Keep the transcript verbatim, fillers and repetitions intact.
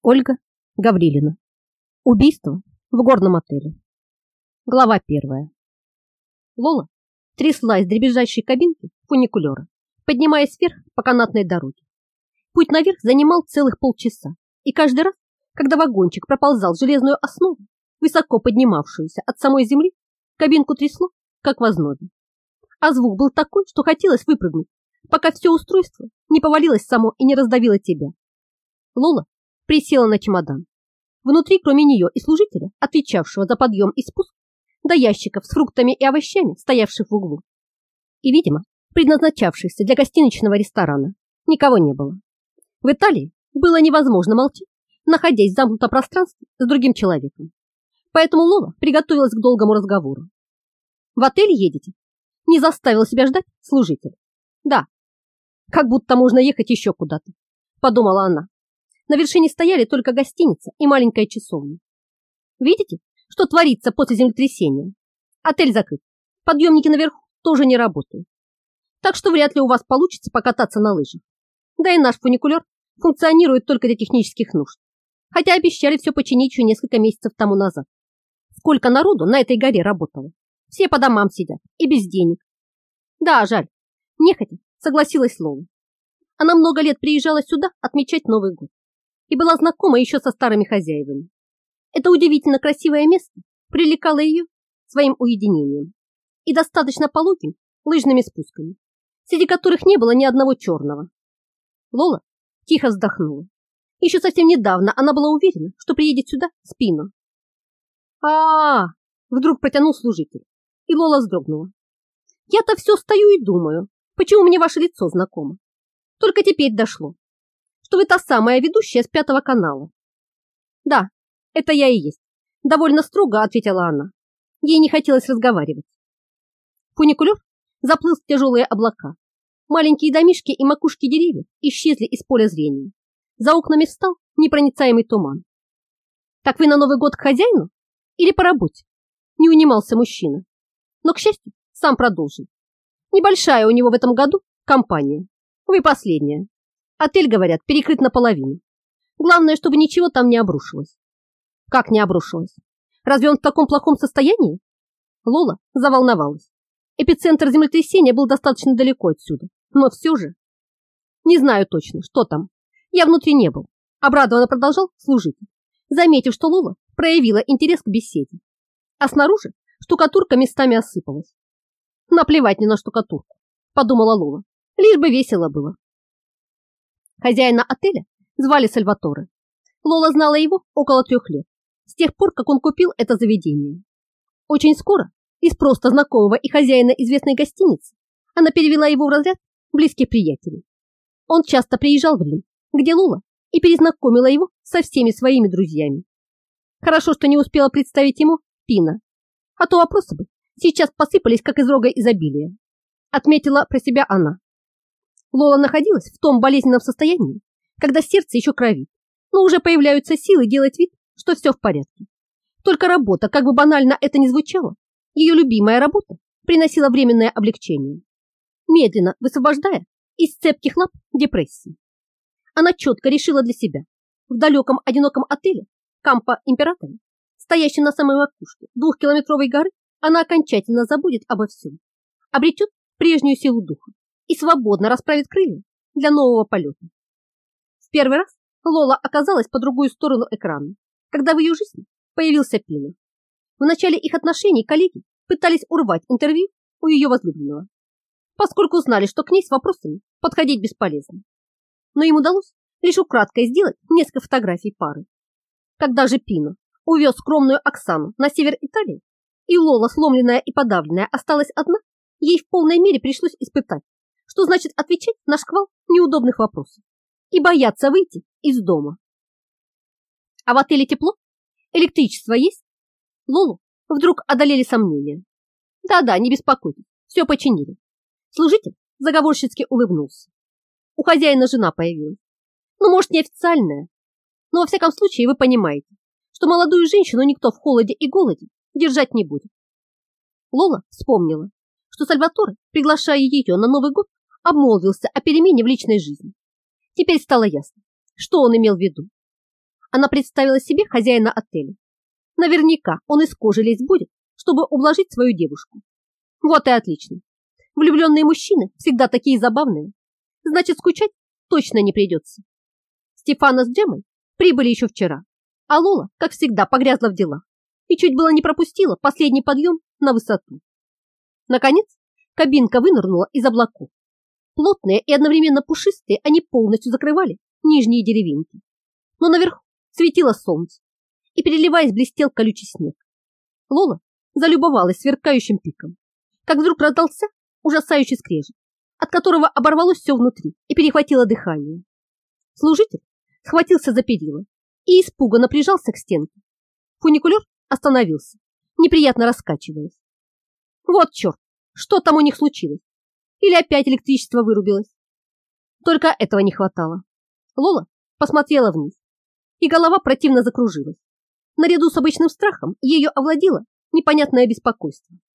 Ольга Гаврилина. Убийство в горном отеле. Глава первая. Лола трясла из дребезжащей кабинки фуникулера, поднимаясь вверх по канатной дороге. Путь наверх занимал целых полчаса, и каждый раз, когда вагончик проползал железную основу, высоко поднимавшуюся от самой земли, кабинку трясло, как в ознобе. А звук был такой, что хотелось выпрыгнуть, пока все устройство не повалилось само и не раздавило тебя. Лола присела на чемодан. Внутри, кроме нее и служителя, отвечавшего за подъем и спуск, до ящиков с фруктами и овощами, стоявших в углу, и, видимо, предназначавшихся для гостиничного ресторана, никого не было. В Италии было невозможно молчать, находясь в замкнутом пространстве с другим человеком. Поэтому Лола приготовилась к долгому разговору. «В отель едете?» Не заставил себя ждать служитель. «Да». «Как будто можно ехать еще куда-то», подумала она. На вершине стояли только гостиница и маленькая часовня. Видите, что творится после землетрясения? Отель закрыт, подъемники наверху тоже не работают. Так что вряд ли у вас получится покататься на лыжах. Да и наш фуникулер функционирует только для технических нужд. Хотя обещали все починить еще несколько месяцев тому назад. Сколько народу на этой горе работало. Все по домам сидят и без денег. Да, жаль. Нехотя согласилась Лола. Она много лет приезжала сюда отмечать Новый год и была знакома еще со старыми хозяевами. Это удивительно красивое место привлекало ее своим уединением и достаточно пологим лыжными спусками, среди которых не было ни одного черного. Лола тихо вздохнула. Еще совсем недавно она была уверена, что приедет сюда с Пино. А-а-а! Вдруг протянул служитель, и Лола вздрогнула. Я-то все стою и думаю, почему мне ваше лицо знакомо. Только теперь дошло, что вы та самая ведущая с Пятого канала. Да, это я и есть, довольно строго ответила она. Ей не хотелось разговаривать. Фуникулер заплыл в тяжелые облака. Маленькие домишки и макушки деревьев исчезли из поля зрения. За окнами встал непроницаемый туман. Так вы на Новый год к хозяину или по работе? Не унимался мужчина. Но, к счастью, сам продолжил. Небольшая у него в этом году компания. Вы последняя. Отель, говорят, перекрыт наполовину. Главное, чтобы ничего там не обрушилось. Как не обрушилось? Разве он в таком плохом состоянии? Лола заволновалась. Эпицентр землетрясения был достаточно далеко отсюда. Но все же... Не знаю точно, что там. Я внутри не был. Обрадованно продолжал служитель, заметив, что Лола проявила интерес к беседе. А снаружи штукатурка местами осыпалась. Наплевать мне на штукатурку, подумала Лола. Лишь бы весело было. Хозяина отеля звали Сальваторе. Лола знала его около трех лет, с тех пор, как он купил это заведение. Очень скоро из просто знакомого и хозяина известной гостиницы она перевела его в разряд близких приятелей. Он часто приезжал в Рим, где Лола и перезнакомила его со всеми своими друзьями. Хорошо, что не успела представить ему Пино, а то вопросы бы сейчас посыпались, как из рога изобилия. Отметила про себя она. Лола находилась в том болезненном состоянии, когда сердце еще кровит, но уже появляются силы делать вид, что все в порядке. Только работа, как бы банально это ни звучало, ее любимая работа приносила временное облегчение, медленно высвобождая из цепких лап депрессии. Она четко решила для себя: в далеком одиноком отеле Кампо Императоре, стоящем на самой макушке двухкилометровой горы, она окончательно забудет обо всем, обретет прежнюю силу духа и свободно расправит крылья для нового полета. В первый раз Лола оказалась по другую сторону экрана, когда в ее жизни появился Пино. В начале их отношений коллеги пытались урвать интервью у ее возлюбленного, поскольку знали, что к ней с вопросами подходить бесполезно. Но им удалось лишь украдкой сделать несколько фотографий пары. Когда же Пино увез скромную Оксану на север Италии, и Лола, сломленная и подавленная, осталась одна, ей в полной мере пришлось испытать, что значит отвечать на шквал неудобных вопросов и бояться выйти из дома. А в отеле тепло? Электричество есть? Лолу вдруг одолели сомнения. Да-да, не беспокойтесь, все починили. Служитель заговорщицки улыбнулся. У хозяина жена появилась. Ну, может, не официальная, но во всяком случае вы понимаете, что молодую женщину никто в холоде и голоде держать не будет. Лола вспомнила, что Сальваторе, приглашая ее на Новый год, обмолвился о перемене в личной жизни. Теперь стало ясно, что он имел в виду. Она представила себе хозяина отеля. Наверняка он из кожи лезть будет, чтобы ублажить свою девушку. Вот и отлично. Влюбленные мужчины всегда такие забавные. Значит, скучать точно не придется. Стефана с Джемой прибыли еще вчера, а Лола, как всегда, погрязла в делах и чуть было не пропустила последний подъем на высоту. Наконец, кабинка вынырнула из облаков. Плотные и одновременно пушистые, они полностью закрывали нижние деревеньки. Но наверху светило солнце, и, переливаясь, блестел колючий снег. Лола залюбовалась сверкающим пиком, как вдруг раздался ужасающий скрежет, от которого оборвалось все внутри и перехватило дыхание. Служитель схватился за перила и испуганно прижался к стенке. Фуникулер остановился, неприятно раскачиваясь. Вот черт, что там у них случилось? Или опять электричество вырубилось? Только этого не хватало. Лола посмотрела вниз, и голова противно закружилась. Наряду с обычным страхом ее овладело непонятное беспокойство.